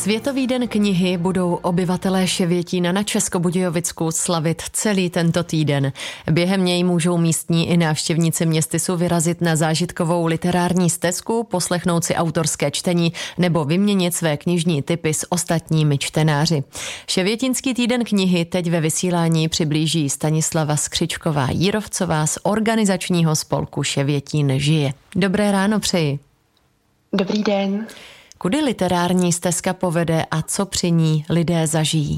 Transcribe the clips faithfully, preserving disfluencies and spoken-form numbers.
Světový den knihy budou obyvatelé Ševětína na Českobudějovicku slavit celý tento týden. Během něj můžou místní i návštěvníci městysu vyrazit na zážitkovou literární stezku, poslechnout si autorské čtení nebo vyměnit své knižní tipy s ostatními čtenáři. Ševětínský týden knihy teď ve vysílání přiblíží Stanislava Skřičková-Jírovcová z organizačního spolku Ševětín žije. Dobré ráno přeji. Dobrý den. Kudy literární stezka povede a co při ní lidé zažijí?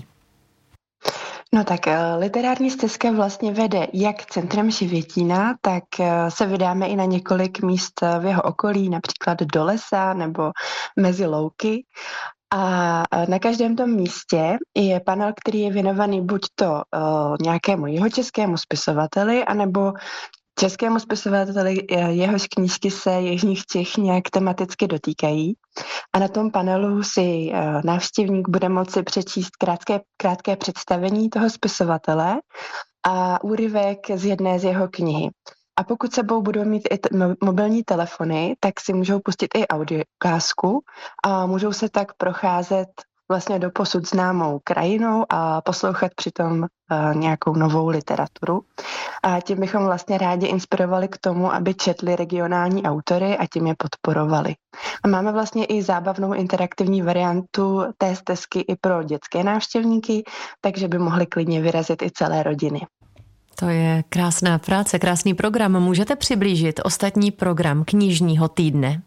No tak literární stezka vlastně vede jak centrem Ševětína, tak se vydáme i na několik míst v jeho okolí, například do lesa nebo mezi louky. A na každém tom místě je panel, který je věnovaný buď to uh, nějakému jihočeskému spisovateli, anebo českému spisovateli, jehož knížky se jižních Čech nějak tematicky dotýkají. A na tom panelu si návštěvník bude moci přečíst krátké, krátké představení toho spisovatele a úryvek z jedné z jeho knihy. A pokud sebou budou mít i t- mobilní telefony, tak si můžou pustit i audiokázku a můžou se tak procházet vlastně doposud známou krajinou a poslouchat přitom uh, nějakou novou literaturu. A tím bychom vlastně rádi inspirovali k tomu, aby četli regionální autory a tím je podporovali. A máme vlastně i zábavnou interaktivní variantu té stezky i pro dětské návštěvníky, takže by mohli klidně vyrazit i celé rodiny. To je krásná práce, krásný program. Můžete přiblížit ostatní program knižního týdne?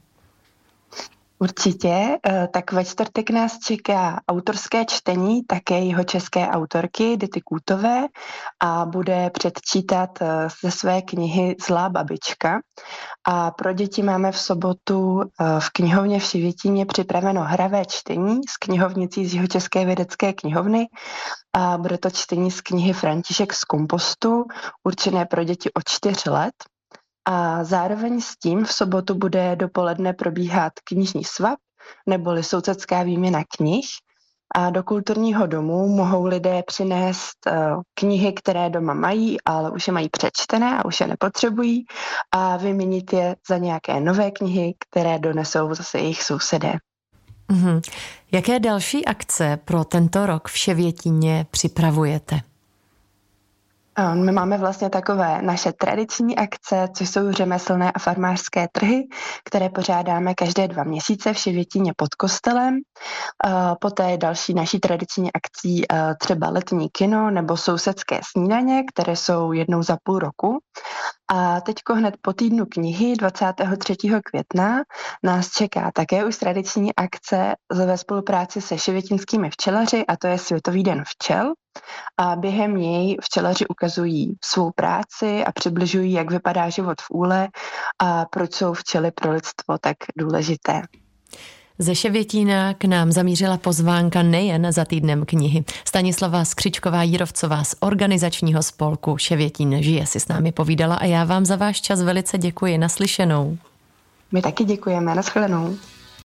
Určitě, tak ve čtvrtek nás čeká autorské čtení také jihočeské autorky Dity Kůtové a bude předčítat ze své knihy Zlá babička. A pro děti máme v sobotu v knihovně v Ševětíně připraveno hravé čtení s knihovnicí z Jihočeské vědecké knihovny a bude to čtení z knihy František z kompostu, určené pro děti od čtyř let. A zároveň s tím v sobotu bude dopoledne probíhat knižní svap neboli sousedská výměna knih a do kulturního domu mohou lidé přinést uh, knihy, které doma mají, ale už je mají přečtené a už je nepotřebují a vyměnit je za nějaké nové knihy, které donesou zase jejich sousedé. Mm-hmm. Jaké další akce pro tento rok v Ševětíně připravujete? My máme vlastně takové naše tradiční akce, což jsou řemeslné a farmářské trhy, které pořádáme každé dva měsíce v Ševětíně pod kostelem. Poté další naší tradiční akcí třeba letní kino nebo sousedské snídaně, které jsou jednou za půl roku. A teďko hned po týdnu knihy dvacátého třetího května nás čeká také už tradiční akce ve spolupráci se ševětínskými včelaři a to je Světový den včel. A během něj včelaři ukazují svou práci a přibližují, jak vypadá život v úle a proč jsou včely pro lidstvo tak důležité. Ze Ševětína k nám zamířila pozvánka nejen za týdnem knihy. Stanislava Skřičková-Jírovcová z organizačního spolku Ševětín žije si s námi povídala a já vám za váš čas velice děkuji. Naslyšenou. My taky děkujeme. Nashledanou.